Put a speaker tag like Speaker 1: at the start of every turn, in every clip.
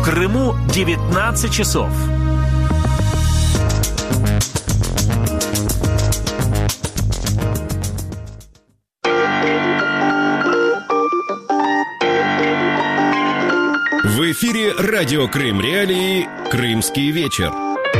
Speaker 1: В Крыму 19 часов.
Speaker 2: В эфире радио Крым Реалии «Крымский вечер».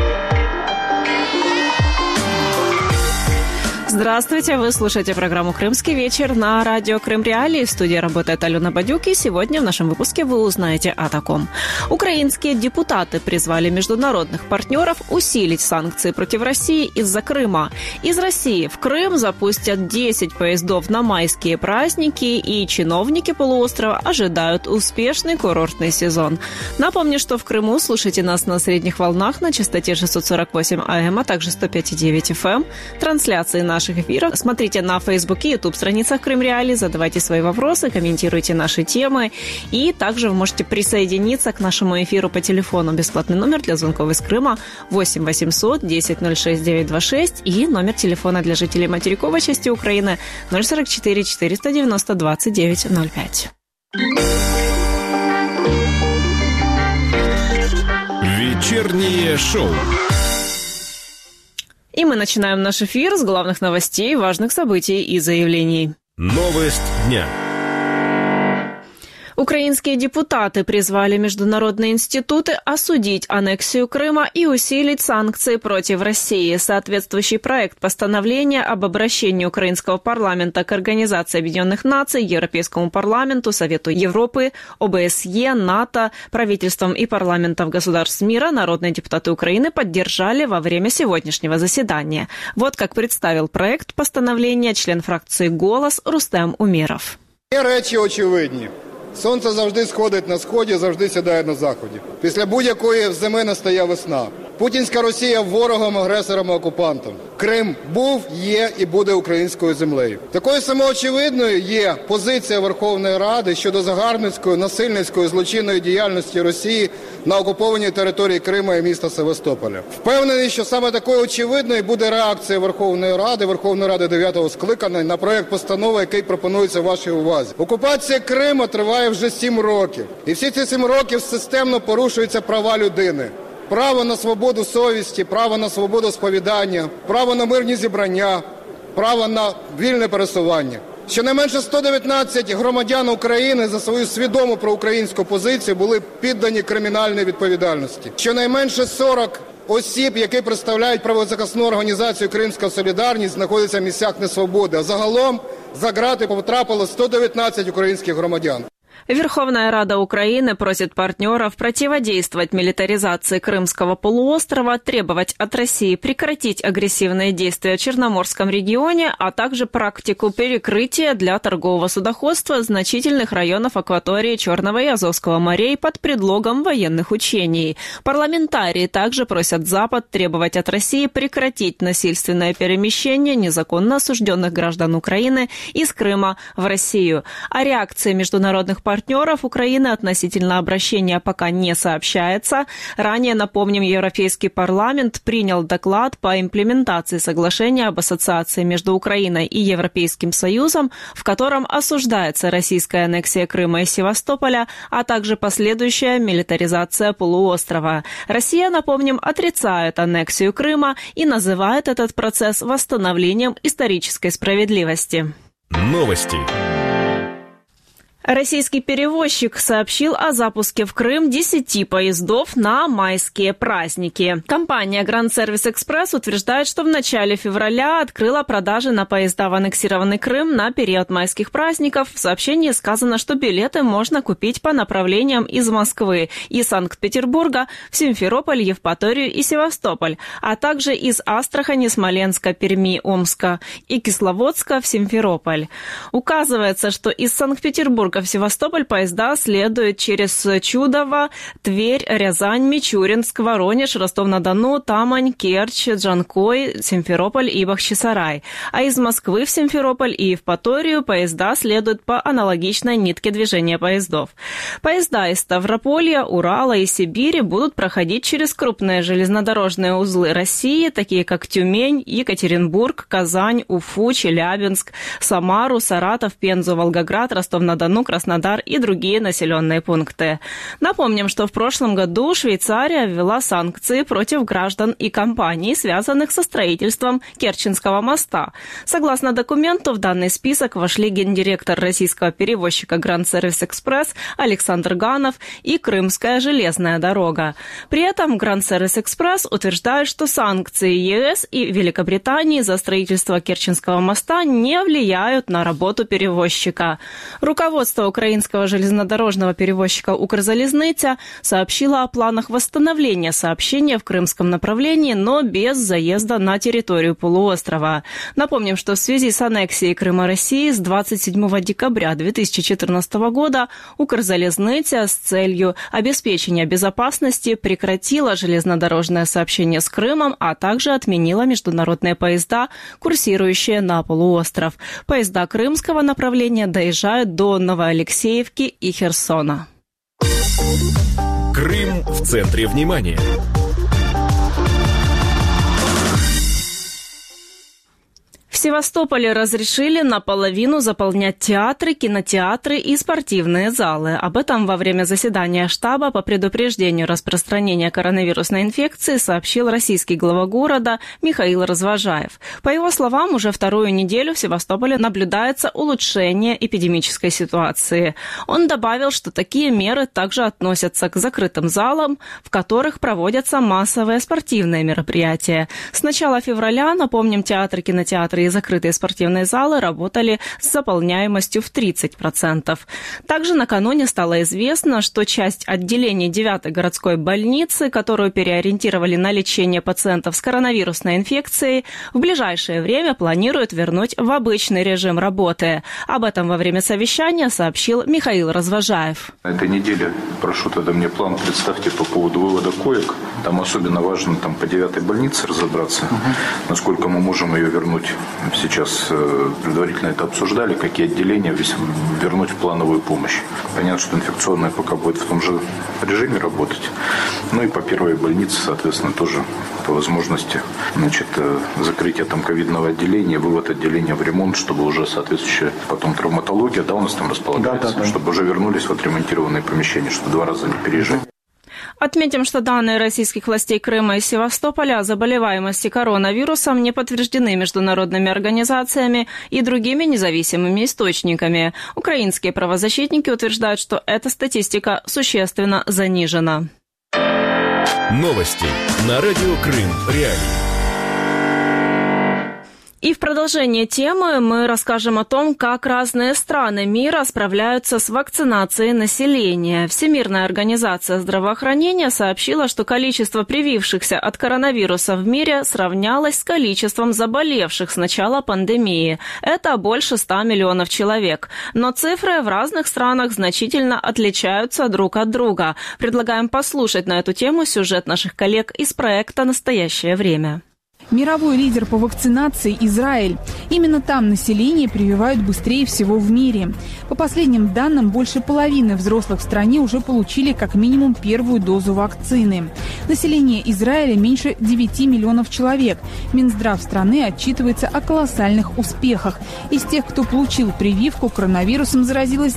Speaker 3: Здравствуйте, вы слушаете программу «Крымский вечер» на радио Крым Реалии. В студии работает Алена Бадюк, и сегодня в нашем выпуске вы узнаете о таком. Украинские депутаты призвали международных партнеров усилить санкции против России из-за Крыма. Из России в Крым запустят 10 поездов на майские праздники, и чиновники полуострова ожидают успешный курортный сезон. Напомню, что в Крыму слушайте нас на средних волнах на частоте 648 АМ, а также 105,9 ФМ. Трансляции наших эфиров смотрите на Фейсбуке и Ютуб страницах Крым Реалии, задавайте свои вопросы, комментируйте наши темы, и также вы можете присоединиться к нашему эфиру по телефону. Бесплатный номер для звонков из Крыма 8 800 10 06 926 и номер телефона для жителей материковой части Украины 044 490 29 05.
Speaker 2: Вечернее шоу.
Speaker 3: И мы начинаем наш эфир с главных новостей, важных событий и заявлений.
Speaker 2: Новость дня.
Speaker 3: Украинские депутаты призвали международные институты осудить аннексию Крыма и усилить санкции против России. Соответствующий проект постановления об обращении украинского парламента к Организации Объединенных Наций, Европейскому парламенту, Совету Европы, ОБСЕ, НАТО, правительствам и парламентов государств мира народные депутаты Украины поддержали во время сегодняшнего заседания. Вот как представил проект постановления член фракции «Голос» Рустем Умеров.
Speaker 4: Речі очевидні. Сонце завжди сходить на сході, завжди сідає на заході. Після будь-якої зими настає весна. Путінська Росія ворогом, агресором, окупантом. Крим був, є і буде українською землею. Такою самоочевидною є позиція Верховної Ради щодо загарбницької, насильницької, злочинної діяльності Росії на окупованій території Криму і міста Севастополя. Впевнений, що саме такою очевидною буде реакція Верховної Ради 9-го скликання на проект постанови, який пропонується вашій увазі. Окупація Криму триває вже 7 років. І всі ці 7 років системно порушуються права людини. Право на свободу совісті, право на свободу сповідання, право на мирні зібрання, право на вільне пересування. Щонайменше 119 громадян України за свою свідому проукраїнську позицію були піддані кримінальній відповідальності. Щонайменше 40 осіб, які представляють правозахисну організацію «Кримська солідарність», знаходяться в місцях несвободи. А загалом за ґрати потрапило 119 українських громадян.
Speaker 3: Верховная Рада Украины просит партнеров противодействовать милитаризации Крымского полуострова, требовать от России прекратить агрессивные действия в Черноморском регионе, а также практику перекрытия для торгового судоходства значительных районов акватории Черного и Азовского морей под предлогом военных учений. Парламентарии также просят Запад требовать от России прекратить насильственное перемещение незаконно осужденных граждан Украины из Крыма в Россию. О реакции международных партнеров Украины относительно обращения пока не сообщается. Ранее, напомним, Европейский парламент принял доклад по имплементации соглашения об ассоциации между Украиной и Европейским Союзом, в котором осуждается российская аннексия Крыма и Севастополя, а также последующая милитаризация полуострова. Россия, напомним, отрицает аннексию Крыма и называет этот процесс восстановлением исторической справедливости.
Speaker 2: Новости.
Speaker 3: Российский перевозчик сообщил о запуске в Крым 10 поездов на майские праздники. Компания Grand Service Express утверждает, что в начале февраля открыла продажи на поезда в аннексированный Крым на период майских праздников. В сообщении сказано, что билеты можно купить по направлениям из Москвы и Санкт-Петербурга в Симферополь, Евпаторию и Севастополь, а также из Астрахани, Смоленска, Перми, Омска и Кисловодска в Симферополь. Указывается, что из Санкт-Петербурга в Севастополь поезда следуют через Чудово, Тверь, Рязань, Мичуринск, Воронеж, Ростов-на-Дону, Тамань, Керчь, Джанкой, Симферополь и Бахчисарай. А из Москвы в Симферополь и Евпаторию поезда следуют по аналогичной нитке движения поездов. Поезда из Ставрополья, Урала и Сибири будут проходить через крупные железнодорожные узлы России, такие как Тюмень, Екатеринбург, Казань, Уфу, Челябинск, Самару, Саратов, Пензу, Волгоград, Ростов-на-Дону, Ростов-на-Дону, Краснодар и другие населенные пункты. Напомним, что в прошлом году Швейцария ввела санкции против граждан и компаний, связанных со строительством Керченского моста. Согласно документу, в данный список вошли гендиректор российского перевозчика Grand Service Express Александр Ганов и Крымская железная дорога. При этом Grand Service Express утверждает, что санкции ЕС и Великобритании за строительство Керченского моста не влияют на работу перевозчика. Руководство украинского железнодорожного перевозчика «Укрзалізниця» сообщило о планах восстановления сообщения в крымском направлении, но без заезда на территорию полуострова. Напомним, что в связи с аннексией Крыма России с 27 декабря 2014 года «Укрзалізниця» с целью обеспечения безопасности прекратила железнодорожное сообщение с Крымом, а также отменила международные поезда, курсирующие на полуостров. Поезда крымского направления доезжают до Новоалексеевки и Херсона.
Speaker 2: Крым в центре внимания.
Speaker 3: В Севастополе разрешили наполовину заполнять театры, кинотеатры и спортивные залы. Об этом во время заседания штаба по предупреждению распространения коронавирусной инфекции сообщил российский глава города Михаил Развожаев. По его словам, уже вторую неделю в Севастополе наблюдается улучшение эпидемической ситуации. Он добавил, что такие меры также относятся к закрытым залам, в которых проводятся массовые спортивные мероприятия. С начала февраля, напомним, театры, кинотеатры и закрытые спортивные залы работали с заполняемостью в 30%. Также накануне стало известно, что часть отделений 9-й городской больницы, которую переориентировали на лечение пациентов с коронавирусной инфекцией, в ближайшее время планируют вернуть в обычный режим работы. Об этом во время совещания сообщил Михаил Развожаев.
Speaker 5: На этой неделе прошу тогда мне план представьте по поводу вывода коек. Там особенно важно по 9-й больнице разобраться, насколько мы можем ее вернуть. Сейчас предварительно это обсуждали, какие отделения вернуть в плановую помощь. Понятно, что инфекционная пока будет в том же режиме работать. Ну и по 1-й больнице, соответственно, тоже по возможности закрытие ковидного отделения, вывод отделения в ремонт, чтобы уже соответствующая потом травматология, у нас там располагается, чтобы уже вернулись в отремонтированные помещения, чтобы 2 раза не переезжать.
Speaker 3: Отметим, что данные российских властей Крыма и Севастополя о заболеваемости коронавирусом не подтверждены международными организациями и другими независимыми источниками. Украинские правозащитники утверждают, что эта статистика существенно занижена.
Speaker 2: Новости на радио Крым Реалии.
Speaker 3: И в продолжение темы мы расскажем о том, как разные страны мира справляются с вакцинацией населения. Всемирная организация здравоохранения сообщила, что количество привившихся от коронавируса в мире сравнялось с количеством заболевших с начала пандемии. Это больше 100 миллионов человек. Но цифры в разных странах значительно отличаются друг от друга. Предлагаем послушать на эту тему сюжет наших коллег из проекта «Настоящее время».
Speaker 6: Мировой лидер по вакцинации – Израиль. Именно там население прививают быстрее всего в мире. По последним данным, больше половины взрослых в стране уже получили как минимум 1-ю дозу вакцины. Население Израиля меньше 9 миллионов человек. Минздрав страны отчитывается о колоссальных успехах. Из тех, кто получил прививку, коронавирусом заразилась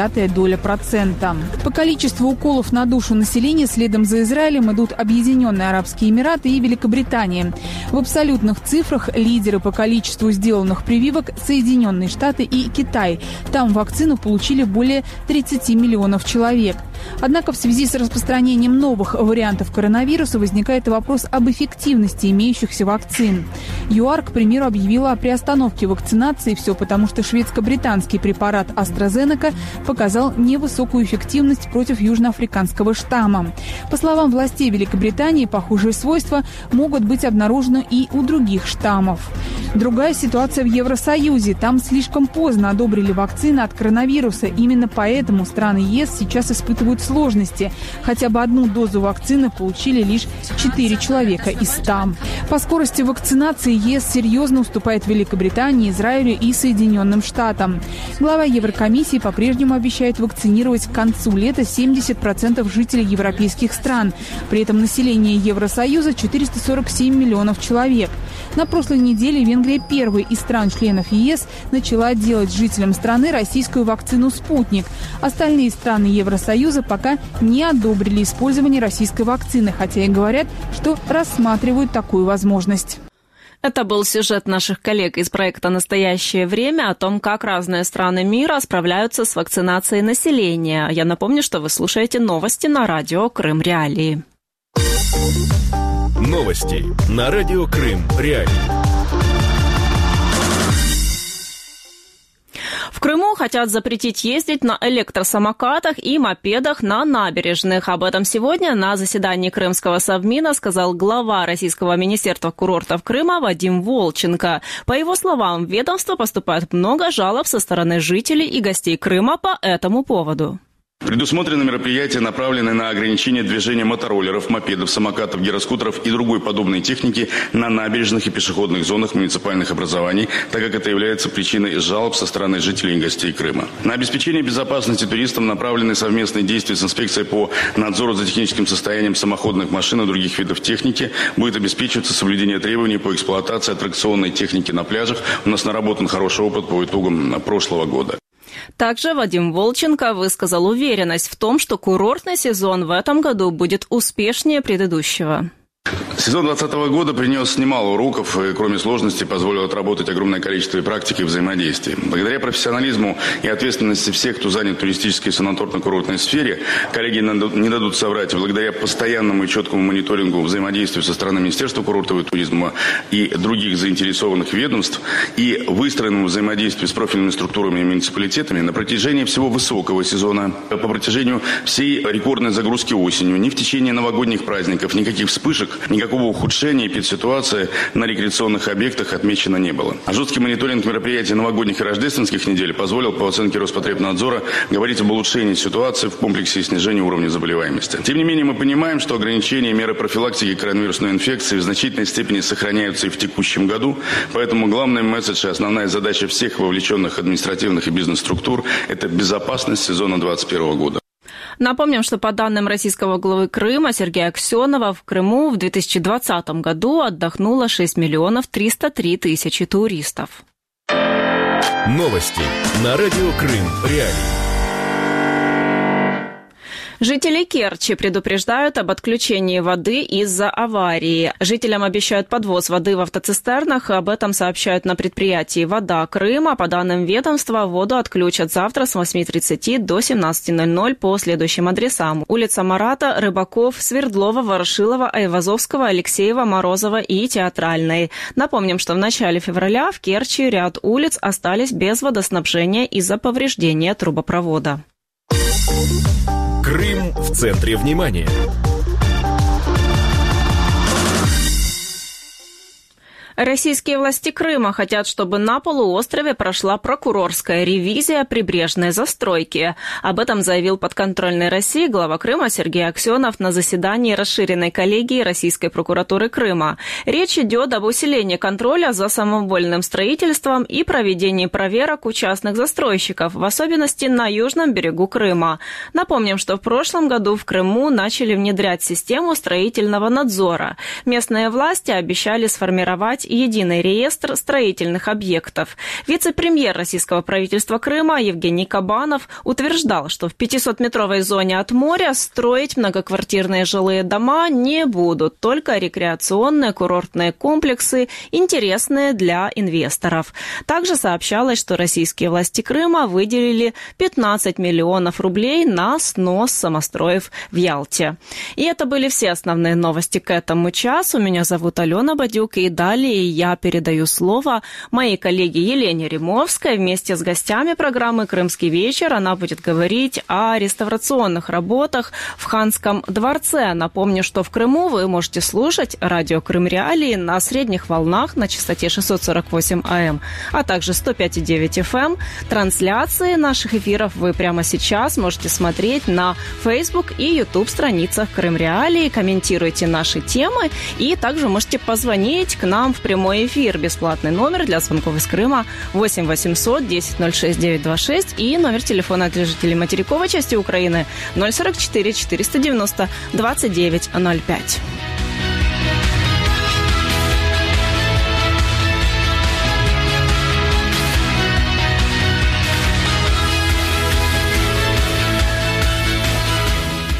Speaker 6: 0,1%. По количеству уколов на душу населения следом за Израилем идут Объединенные Арабские Эмираты и Великобритания. В абсолютных цифрах лидеры по количеству сделанных прививок – Соединенные Штаты и Китай. Там вакцину получили более 30 миллионов человек. Однако в связи с распространением новых вариантов коронавируса возникает вопрос об эффективности имеющихся вакцин. ЮАР, к примеру, объявила о приостановке вакцинации. Все потому, что шведско-британский препарат AstraZeneca показал невысокую эффективность против южноафриканского штамма. По словам властей Великобритании, похожие свойства могут быть обнаружены и у других штаммов. Другая ситуация в Евросоюзе. Там слишком поздно одобрили вакцины от коронавируса. Именно поэтому страны ЕС сейчас испытывают сложности. Хотя бы 1 дозу вакцины получили лишь 4 человека из 100. По скорости вакцинации ЕС серьезно уступает Великобритании, Израилю и Соединенным Штатам. Глава Еврокомиссии по-прежнему обещает вакцинировать к концу лета 70% жителей европейских стран. При этом население Евросоюза 447 миллионов человек. На прошлой неделе Венгрия Венгрия первой из стран-членов ЕС начала делать жителям страны российскую вакцину «Спутник». Остальные страны Евросоюза пока не одобрили использование российской вакцины, хотя и говорят, что рассматривают такую возможность.
Speaker 3: Это был сюжет наших коллег из проекта «Настоящее время» о том, как разные страны мира справляются с вакцинацией населения. Я напомню, что вы слушаете новости на радио Крым Реалии.
Speaker 2: Новости на радио Крым Реалии.
Speaker 3: В Крыму хотят запретить ездить на электросамокатах и мопедах на набережных. Об этом сегодня на заседании Крымского Совмина сказал глава Российского министерства курортов Крыма Вадим Волченко. По его словам, в ведомство поступает много жалоб со стороны жителей и гостей Крыма по этому поводу.
Speaker 7: Предусмотрены мероприятия, направленные на ограничение движения мотороллеров, мопедов, самокатов, гироскутеров и другой подобной техники на набережных и пешеходных зонах муниципальных образований, так как это является причиной жалоб со стороны жителей и гостей Крыма. На обеспечение безопасности туристов направлены совместные действия с инспекцией по надзору за техническим состоянием самоходных машин и других видов техники. Будет обеспечиваться соблюдение требований по эксплуатации аттракционной техники на пляжах. У нас наработан хороший опыт по итогам прошлого года.
Speaker 3: Также Вадим Волченко высказал уверенность в том, что курортный сезон в этом году будет успешнее предыдущего.
Speaker 7: Сезон 2020 года принес немало уроков и, кроме сложностей, позволил отработать огромное количество практик и взаимодействий. Благодаря профессионализму и ответственности всех, кто занят в туристической и санаторно-курортной сфере, коллеги не дадут соврать, благодаря постоянному и четкому мониторингу взаимодействию со стороны Министерства курортов и туризма и других заинтересованных ведомств и выстроенному взаимодействию с профильными структурами и муниципалитетами на протяжении всего высокого сезона, по протяжению всей рекордной загрузки осенью, ни в течение новогодних праздников, никаких вспышек, никакого ухудшения эпидситуации на рекреационных объектах отмечено не было. А жесткий мониторинг мероприятий новогодних и рождественских недель позволил, по оценке Роспотребнадзора, говорить об улучшении ситуации в комплексе и снижении уровня заболеваемости. Тем не менее, мы понимаем, что ограничения и меры профилактики коронавирусной инфекции в значительной степени сохраняются и в текущем году, поэтому главный месседж и основная задача всех вовлеченных административных и бизнес-структур – это безопасность сезона 2021 года.
Speaker 3: Напомним, что по данным российского главы Крыма Сергея Аксенова, в Крыму в 2020 году отдохнуло 6 миллионов 303 тысячи туристов.
Speaker 2: Новости на радио Крым Реалии.
Speaker 3: Жители Керчи предупреждают об отключении воды из-за аварии. Жителям обещают подвоз воды в автоцистернах. Об этом сообщают на предприятии «Вода Крыма». По данным ведомства, воду отключат завтра с 8:30 до 17:00 по следующим адресам. Улица Марата, Рыбаков, Свердлова, Ворошилова, Айвазовского, Алексеева, Морозова и Театральной. Напомним, что в начале февраля в Керчи ряд улиц остались без водоснабжения из-за повреждения трубопровода.
Speaker 2: Крым в центре внимания.
Speaker 3: Российские власти Крыма хотят, чтобы на полуострове прошла прокурорская ревизия прибрежной застройки. Об этом заявил подконтрольной России глава Крыма Сергей Аксенов на заседании расширенной коллегии Российской прокуратуры Крыма. Речь идет об усилении контроля за самовольным строительством и проведении проверок у частных застройщиков, в особенности на южном берегу Крыма. Напомним, что в прошлом году в Крыму начали внедрять систему строительного надзора. Местные власти обещали сформировать единый реестр строительных объектов. Вице-премьер российского правительства Крыма Евгений Кабанов утверждал, что в 500-метровой зоне от моря строить многоквартирные жилые дома не будут, только рекреационные курортные комплексы, интересные для инвесторов. Также сообщалось, что российские власти Крыма выделили 15 миллионов рублей на снос самостроев в Ялте. И это были все основные новости к этому часу. Меня зовут Алена Бадюк, и далее я передаю слово моей коллеге Елене Римовской. Вместе с гостями программы «Крымский вечер» она будет говорить о реставрационных работах в Ханском дворце. Напомню, что в Крыму вы можете слушать радио Крым Реалии на средних волнах на частоте 648 АМ, а также 105,9 FM. Трансляции наших эфиров вы прямо сейчас можете смотреть на Facebook и YouTube страницах Крым Реалии. Комментируйте наши темы и также можете позвонить к нам в прямой эфир. Бесплатный номер для звонков из Крыма 8 800 10 06 926 и номер телефона для жителей материковой части Украины 044 490 29 05.